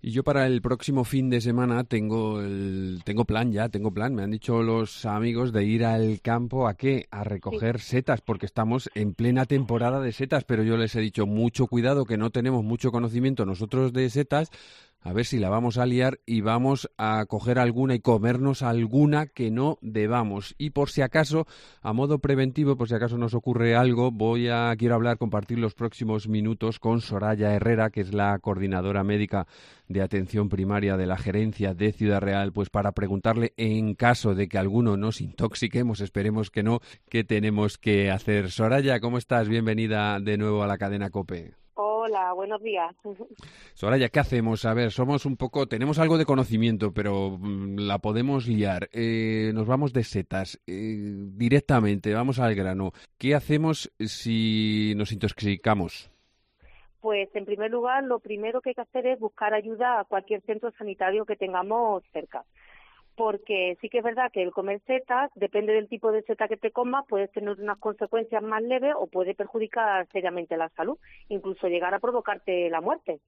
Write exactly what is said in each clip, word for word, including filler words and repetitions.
Y yo para el próximo fin de semana tengo el, tengo plan ya, tengo plan. Me han dicho los amigos de ir al campo, ¿a qué? A Sí. recoger setas, porque estamos en plena temporada de setas, pero yo les he dicho mucho cuidado, que no tenemos mucho conocimiento nosotros de setas, a ver si la vamos a liar y vamos a coger alguna y comernos alguna que no debamos. Y por si acaso, a modo preventivo, por si acaso nos ocurre algo, voy a quiero hablar, compartir los próximos minutos con Soraya Herrera, que es la coordinadora médica de atención primaria de la gerencia de Ciudad Real, pues para preguntarle, en caso de que alguno nos intoxiquemos, esperemos que no, qué tenemos que hacer. Soraya, ¿cómo estás? Bienvenida de nuevo a la cadena COPE. Hola, buenos días. Soraya, ¿qué hacemos? A ver, somos un poco, tenemos algo de conocimiento, pero mm, la podemos liar. Eh, nos vamos de setas eh, directamente, vamos al grano. ¿Qué hacemos si nos intoxicamos? Pues en primer lugar, lo primero que hay que hacer es buscar ayuda a cualquier centro sanitario que tengamos cerca. Porque sí que es verdad que el comer setas, depende del tipo de seta que te comas, puede tener unas consecuencias más leves o puede perjudicar seriamente la salud, incluso llegar a provocarte la muerte.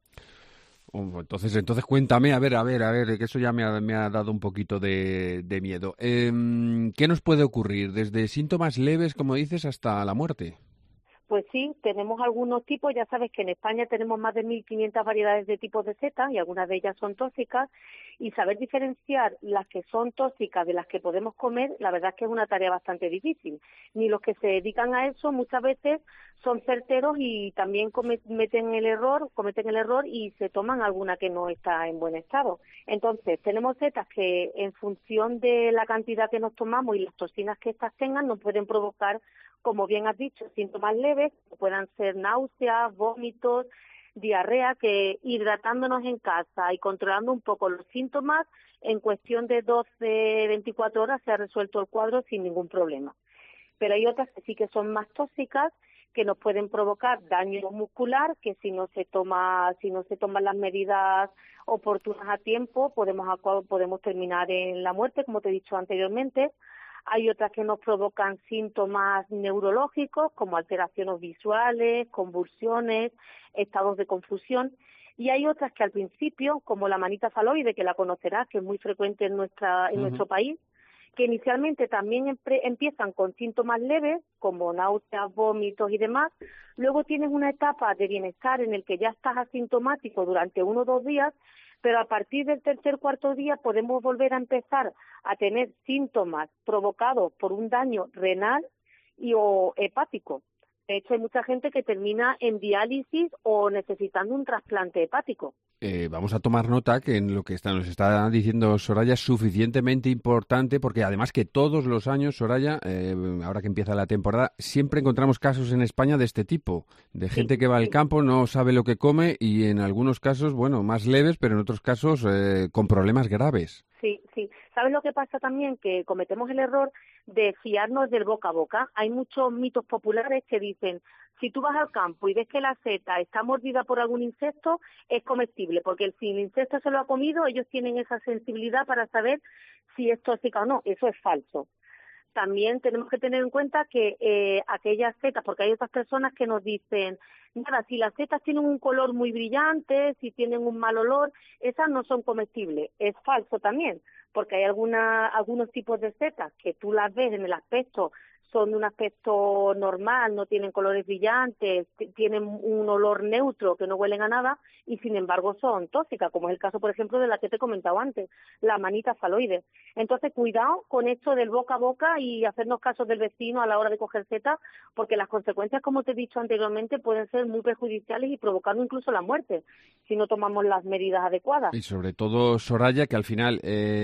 Oh, Entonces, entonces cuéntame, a ver, a ver, a ver, que eso ya me ha, me ha dado un poquito de, de miedo. Em, ¿qué nos puede ocurrir? Desde síntomas leves, como dices, hasta la muerte. Pues sí, tenemos algunos tipos, ya sabes que en España tenemos más de mil quinientas variedades de tipos de setas y algunas de ellas son tóxicas, y saber diferenciar las que son tóxicas de las que podemos comer, la verdad es que es una tarea bastante difícil. Ni los que se dedican a eso muchas veces son certeros y también cometen el error, cometen el error y se toman alguna que no está en buen estado. Entonces, tenemos setas que en función de la cantidad que nos tomamos y las toxinas que estas tengan, nos pueden provocar, como bien has dicho, síntomas leves, que puedan ser náuseas, vómitos, diarrea, que hidratándonos en casa y controlando un poco los síntomas, en cuestión de doce, veinticuatro horas se ha resuelto el cuadro sin ningún problema. Pero hay otras que sí que son más tóxicas, que nos pueden provocar daño muscular, que si no se toma, si no se toman las medidas oportunas a tiempo, podemos, podemos terminar en la muerte, como te he dicho anteriormente. Hay otras que nos provocan síntomas neurológicos, como alteraciones visuales, convulsiones, estados de confusión. Y hay otras que al principio, como la manita faloide, que la conocerás, que es muy frecuente en nuestra en Uh-huh. nuestro país, que inicialmente también empre- empiezan con síntomas leves, como náuseas, vómitos y demás. Luego tienes una etapa de bienestar en el que ya estás asintomático durante uno o dos días, pero a partir del tercer cuarto día podemos volver a empezar a tener síntomas provocados por un daño renal y o hepático. De hecho, hay mucha gente que termina en diálisis o necesitando un trasplante hepático. Eh, vamos a tomar nota que en lo que está, nos está diciendo Soraya es suficientemente importante, porque además que todos los años, Soraya, eh, ahora que empieza la temporada, siempre encontramos casos en España de este tipo, de Sí, gente que va al sí. campo, no sabe lo que come y en algunos casos, bueno, más leves, pero en otros casos eh, con problemas graves. Sí, sí. ¿Sabes lo que pasa también? Que cometemos el error de fiarnos del boca a boca. Hay muchos mitos populares que dicen, si tú vas al campo y ves que la seta está mordida por algún insecto, es comestible, porque si el insecto se lo ha comido, ellos tienen esa sensibilidad para saber si es tóxica o no. Eso es falso. También tenemos que tener en cuenta que eh, aquellas setas, porque hay otras personas que nos dicen, nada, si las setas tienen un color muy brillante, si tienen un mal olor, esas no son comestibles. Es falso también, porque hay alguna, algunos tipos de setas que tú las ves en el aspecto, son de un aspecto normal, no tienen colores brillantes, t- tienen un olor neutro, que no huelen a nada, y sin embargo son tóxicas, como es el caso, por ejemplo, de la que te he comentado antes, la manita faloide. Entonces, cuidado con esto del boca a boca y hacernos caso del vecino a la hora de coger setas, porque las consecuencias, como te he dicho anteriormente, pueden ser muy perjudiciales y provocando incluso la muerte, si no tomamos las medidas adecuadas. Y sobre todo, Soraya, que al final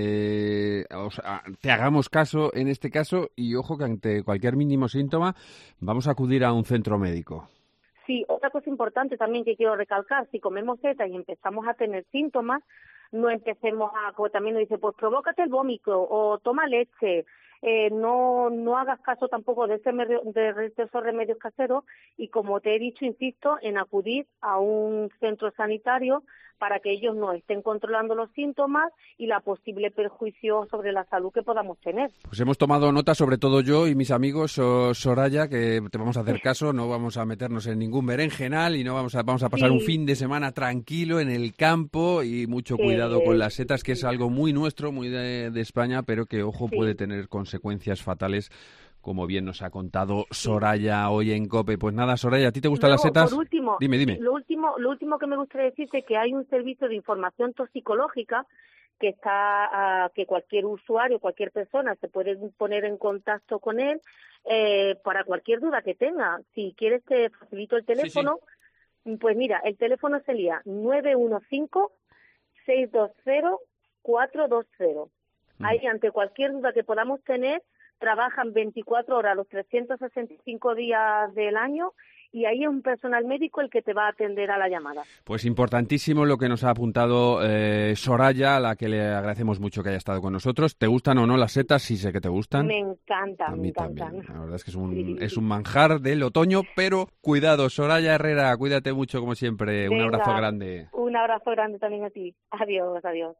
eh, o sea, te hagamos caso en este caso y ojo que ante cualquier mínimo síntoma vamos a acudir a un centro médico. Sí, otra cosa importante también que quiero recalcar, si comemos setas y empezamos a tener síntomas, no empecemos a, como también nos dice, pues provócate el vómito o toma leche. eh, no no hagas caso tampoco de, ese medio, de, de esos remedios caseros y, como te he dicho, insisto en acudir a un centro sanitario para que ellos nos estén controlando los síntomas y la posible perjuicio sobre la salud que podamos tener. Pues hemos tomado nota, sobre todo yo y mis amigos, so, Soraya, que te vamos a hacer caso, no vamos a meternos en ningún berenjenal y no vamos a vamos a pasar sí. un fin de semana tranquilo en el campo y mucho cuidado eh, con las setas, que es algo muy nuestro, muy de, de España, pero que, ojo, sí. puede tener consecuencias fatales, como bien nos ha contado Soraya hoy en COPE. Pues nada, Soraya, ¿a ti te gustan Luego, las setas? Por último, dime, dime. Lo último, lo último que me gustaría decirte es que hay un servicio de información toxicológica que está, uh, que cualquier usuario, cualquier persona se puede poner en contacto con él eh, para cualquier duda que tenga. Si quieres te facilito el teléfono. Sí, sí. Pues mira, el teléfono sería nueve uno cinco, seis dos cero, cuatro dos cero. Mm. Ahí, ante cualquier duda que podamos tener, trabajan veinticuatro horas los trescientos sesenta y cinco días del año y ahí es un personal médico el que te va a atender a la llamada. Pues importantísimo lo que nos ha apuntado eh, Soraya, a la que le agradecemos mucho que haya estado con nosotros. ¿Te gustan o no las setas? Sí sé que te gustan. Me encantan, a mí me encantan. También. La verdad es que es un, sí. es un manjar del otoño, pero cuidado, Soraya Herrera, cuídate mucho como siempre. Venga, un abrazo grande. Un abrazo grande también a ti. Adiós, adiós.